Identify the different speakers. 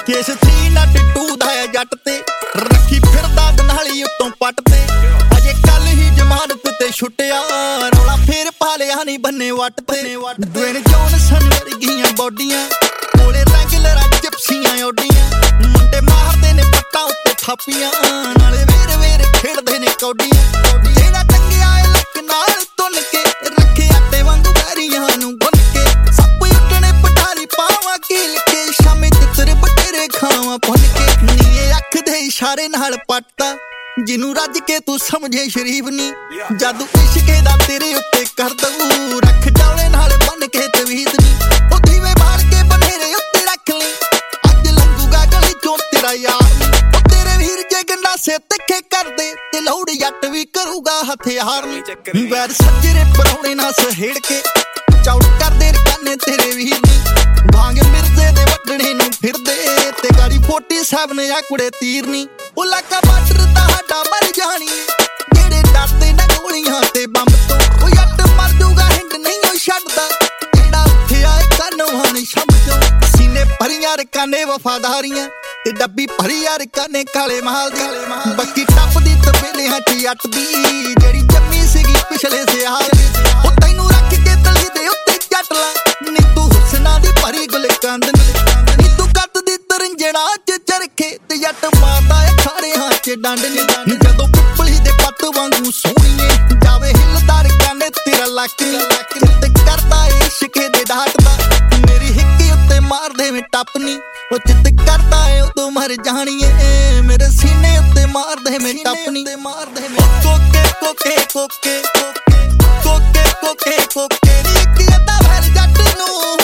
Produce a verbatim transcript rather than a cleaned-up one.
Speaker 1: case three nought two ਦਾ ਹੈ ਜੱਟ ਤੇ ਰੱਖੀ ਫਿਰਦਾ ਦਨਾਲੀ ਉੱਤੋਂ ਪੱਟ ਤੇ ਅਜੇ ਕੱਲ ਹੀ ਜ਼ਮਾਨਤ ਤੇ ਛੁੱਟਿਆ ਰੌਲਾ ਫੇਰ ਪਾ ਲਿਆ ਨੀ ਬੰਨੇ ਵੱਟ ਤੇ ਡਵੇਨ ਜੌਨਸਨ ਵਰਗੀਆਂ ਬੋਡੀਆਂ ਕੋਲੇ ਰੈਂਗਲਰਾਂ ਜਿਪਸੀਆਂ ਓਡੀਆਂ ਮੁੰਡੇ ਮਾਰਦੇ ਨੇ ਪੱਟਾਂ ਉੱਤੇ ਥਾਪੀਆਂ ਨਾਲੇ ਵੇਰ ਵੇਰ ਖੇਡਦੇ ਨੇ ਕੌਡੀਆਂ ਜਿਹੜਾ ਟੰਗਿਆ ਏ ਲੱਕ ਨਾਲ ਤੁੰਨ ਕੇ ਰੱਖੇ ਆਟੇ ਵਾਂਗੂ ਬੈਰੀਆਂ ਨੂੰ ਗੁੰਨ ਕੇ ਸੱਪ ਉੱਟਣੇ ਪਟਾਰੀ ਪਾਵਾਂ ਕੀਲ ਕੇ ਸ਼ਾਮੇ ਤਿੱਤਰ ਬਟੇਰੇ ਖਾਵਾਂ ਭੁੰਨ ਕੇ ਨੀਏ ਅੱਖ ਦੇ ਇਸ਼ਾਰੇ ਨਾਲ ਪੱਟਦਾ ਜਿਹਨੂੰ ਰੱਜ ਕੇ ਤੂੰ ਸਮਝੇ ਸ਼ਰੀਫ ਨੀ ਜਾਦੂ ਇਸ਼ਕੇ ਦਾ ਤੇਰੇ ਉੱਤੇ ਕਰ ਦਊ ਰੱਖ ਡੌਲੇ ਨਾਲ ਬੰਨ ਕੇ ਤਵੀਤ ਨੀ ਉਹ ਦੀਵੇ ਬਾਲ ਕੇ ਬਨੇਰੇ ਉੱਤੇ ਰੱਖ ਲਈ ਅੱਜ ਲੰਘੂਗਾ ਗਲੀ ਚੋਂ ਤੇਰਾ ਯਾਰ ਨੀ ਉਹ ਤੇਰੇ ਵੀਰ ਜੇ ਗੰਡਾਸੇ ਤਿੱਖੇ ਕਰਦੇ ਤੇ ਲੌੜ ਜੱਟ ਵੀ ਕਰੂਗਾ ਹਥਿਆਰ ਨੀ ਵੈਰ ਸੱਜਰੇ ਪਰੌਣੇ ਨਾਲ ਸਹੇੜ ਕੇ ਚੌੜ ਕਰਦੇ ਰਕਾਨੇ ਤੇਰੇ ਵੀਰ ਨੀ ਭਾਂਗ ਮਿਰਜ਼ੇ ਦੇ ਵੱਢਣੇ ਨੂੰ ਫਿਰਦੇ ਤੇ ਗਾੜੀ ਫੋਰਟੀ ਸੈਵਨ ਆ ਕੁੜੇ ਤੀਰ ਨੀ ਉਹ ਲਾਕਾ ਬਾਰਡਰ ਤੁਹਾਡਾ ਮਰ ਜਾਣੀ ਜਿਹੜੇ ਡਰਦੇ ਨਾ ਗੋਲੀਆਂ ਤੇ ਬੰਬ ਤੋਂ ਉਹ ਜੱਟ ਮਰ ਜੂਗਾ ਹਿੰਡ ਨਹੀਂ ਉਹ ਛੱਡਦਾ ਜਿਹੜਾ ਉੱਠਿਆ ਏ ਕਾਨੋਂ ਨੀ ਸ਼ੰਭ ਚੋਂ ਸੀਨੇ ਭਰੀਆਂ ਰਕਾਨੇ ਵਫਾਦਾਰੀਆਂ ਤੇ ਡੱਬੀ ਭਰੀ ਯਾਰ ਕਾਨੇ ਕਾਲੇ ਮਹਾਲ ਦੀ ਬੱਕੀ ਟੱਪਦੀ ਤਬੇਲਿਆਂ ਚ ਅੱਟ ਦੀ ਜਿਹੜੀ ਜੰਮੀ ਸੀਗੀ ਪਿਛਲੇ ਸਿਆਲ ਉਹ ਤੈਨੂੰ ਰੱਖ ਕੇ ਤਲੀ ਦੇ ਉੱਤੇ ਜੱਟ ਲਾ ਨੀ ਤੂੰ ਹੁਸਨਾ ਦੀ ਭਰੀ ਗੁਲਕੰਦ ਨੀ ਤੂੰ ਕੱਦ ਦੀ ਤਰੰਜਣਾ ਚ ਚਰਖੇ ਤੇ ਜੱਟ ਮਾਰਦਾ ਏ ਖਾਰਿਆਂ ਚ ਡੰਡ ਨੀ ਜਦੋਂ ਪਿੱਪਲੀ ਦੇ ਪੱਤ ਵਾਂਗੂ ਸੋਹਣੀਏ ਜਾਵੇ ਹਿੱਲਦਾ ਰਕਾਨੇ ਤੇਰਾ ਲੱਕ ਨੀ ਤੇ ਕਰਦਾ ਏ ਇਸ਼ਕੇ ਦੇ ਡਾਟਦਾ ਮੇਰੀ ਹਿੱਕੀ ਉੱਤੇ ਮਾਰਦੇ ਵੇਂ ਟੱਪ ਨੀ ਉਹ ਚਿੱਤ ਕਰਦਾ ਏ ਉਦੋਂ ਮਰ ਜਾਣੀਏ ਮੇਰੇ ਸੀਨੇ ਉੱਤੇ ਮਾਰਦੇ ਮੈਂ ਟੱਪਣੀ ਤੇ ਮਾਰਦੇ ਮੈਂ ਕੋਕੇ ਕੋਕੇ ਕੋਕੇ ਕੋਕੇ ਕੋਕੇ ਕੋਕੇ ਕੋਕੇ ਨੀ ਇੱਕ ਅੱਧਾ ਵੈਰ ਜੱਟ ਨੂੰ